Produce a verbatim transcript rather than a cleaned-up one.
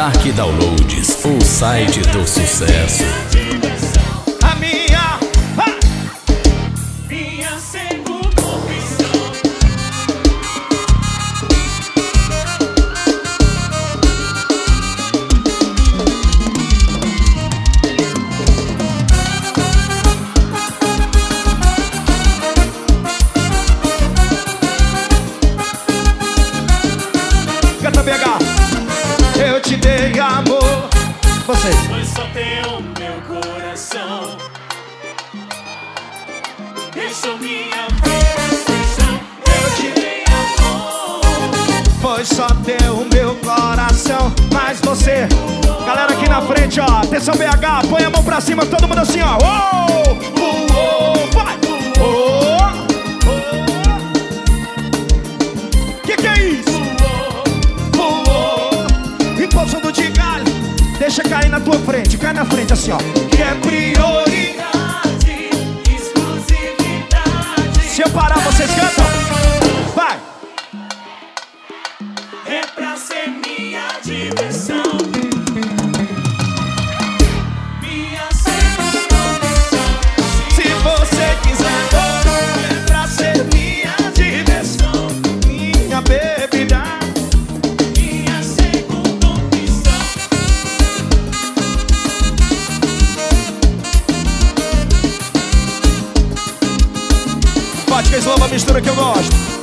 Dark Downloads, o site do sucesso. A minha, ah! Minha segunda opção. Canta B H. Eu te dei amor. Você. Foi só teu meu coração. Deixou minha vida sem chão. Eu te dei amor. Foi só teu meu coração, mas você. Galera aqui na frente, ó. Atenção B H, põe a mão pra cima, todo mundo assim, ó. Oh, oh, oh, vai. Oh, oh. Que que é isso? Oh, oh. Impulsando de galho. Deixa cair na tua frente, cai na frente assim, ó. Que é prioridade, Exclusividade. se eu parar, vocês cantam? Vai! É pra ser minha diversão. Minha segunda opção. Se você quiser, é pra ser minha diversão, minha bebida. Minha segunda opção. Vodka Slow, uma mistura que eu gosto.